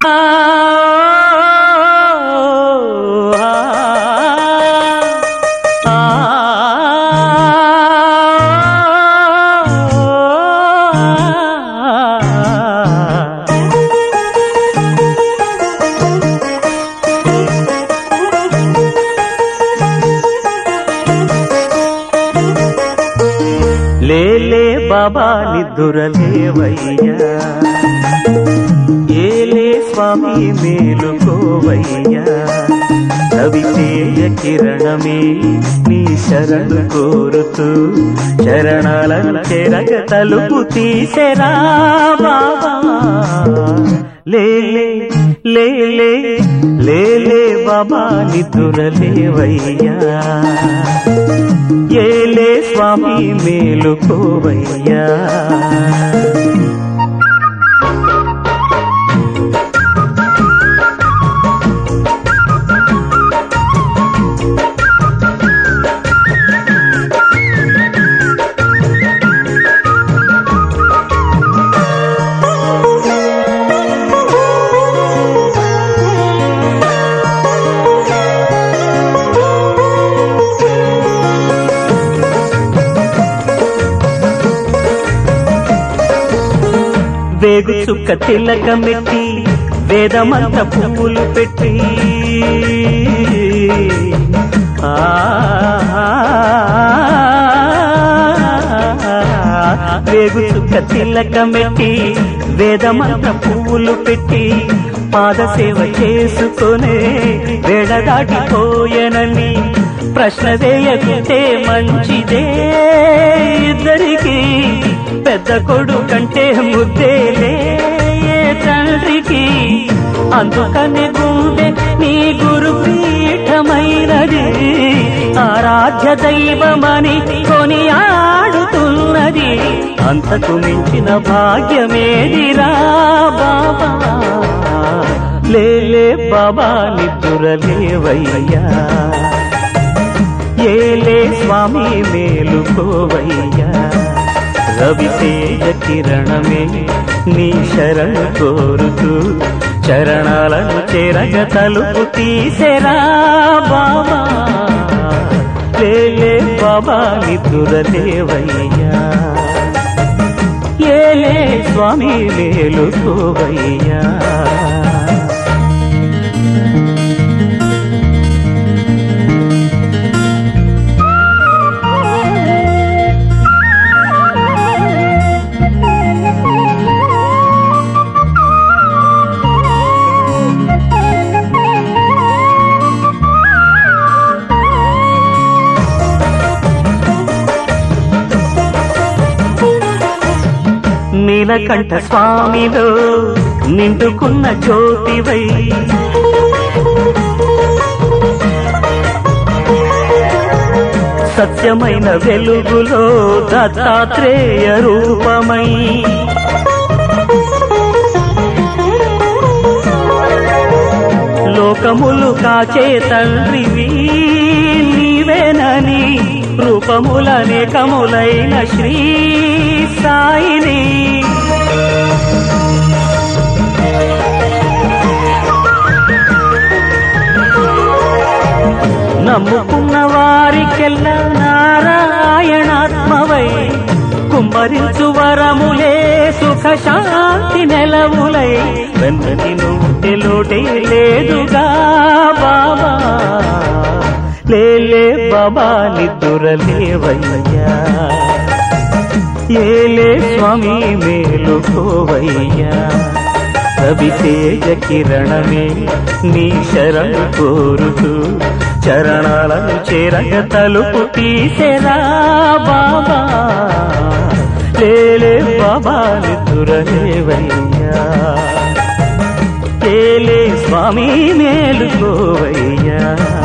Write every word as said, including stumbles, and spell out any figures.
లేలే బాబా నిద్దురలేవయ్యా, ఏలే స్వామి మేలుకోవయ్యా, రవితేజ కిరణమే నీ శరణు కోరుతూ చరణాలను చెరగ తలుపు తీసెరా బాబా. లేలే లేలే లేలే బాబా నిద్దురలేవయ్యా, ఏలే స్వామి మేలుకోవయ్యా. వేగు చుక్క తిలకమెట్టి వేదమంత పువ్వులు పెట్టి వేగు చుక్క తిలకమెట్టి వేదమంత పువ్వులు పెట్టి పాదసేవ చేసుకునే వేడ దాటిపోయనని ప్రశ్న వేయకుంటే మంచిదే, ఇద్దరికి పెద్ద కొడుకంటే ముద్దేలే తండ్రికి. అందుకనే గుండె నీ గురు పీఠమైనది, ఆరాధ్య దైవమని కొని ఆడుతున్నది. అంతకు మించిన భాగ్యమేదిరా బాబా. లేలే బాబా నిద్దురలేవయ్యా, ఏలే స్వామి మేలుకోవయ్యా, రవితేజ కిరణమే నీ శరణు కోరుతూ చరణాలను చెరగ తలుపు తీసెరా బాబా. లేలే బాబా నిద్దురలేవయ్యా, ఏలే స్వామి మేలుకోవయ్యా. నీలకంఠ స్వామిలో నిండుకున్న జ్యోతివై సత్యమైన వెలుగులో దత్తాత్రేయ రూపమై లోకములు కాచే తండ్రివి నీవేనని రూపములనేకములైన శ్రీ సాయిని నమ్ముకున్న వారికెల్లా నారాయణాత్మవై కుమ్మరించు వరములే సుఖ శాంతి నెలవులై వెన్నటి నుండి లోటే లేదుగా బాబా. లేలే బాబా నిద్దురలేవయ్యా, ఏలే స్వామి మేలుకోవయ్యా, రవితేజ కిరణమే నీ శరణు కోరుతూ చరణాలను చెరగ తలుపు తీసెరా బాబా. లేలే బాబా నిద్దురలేవయ్యా, ఏలే స్వామి మేలుకోవయ్యా.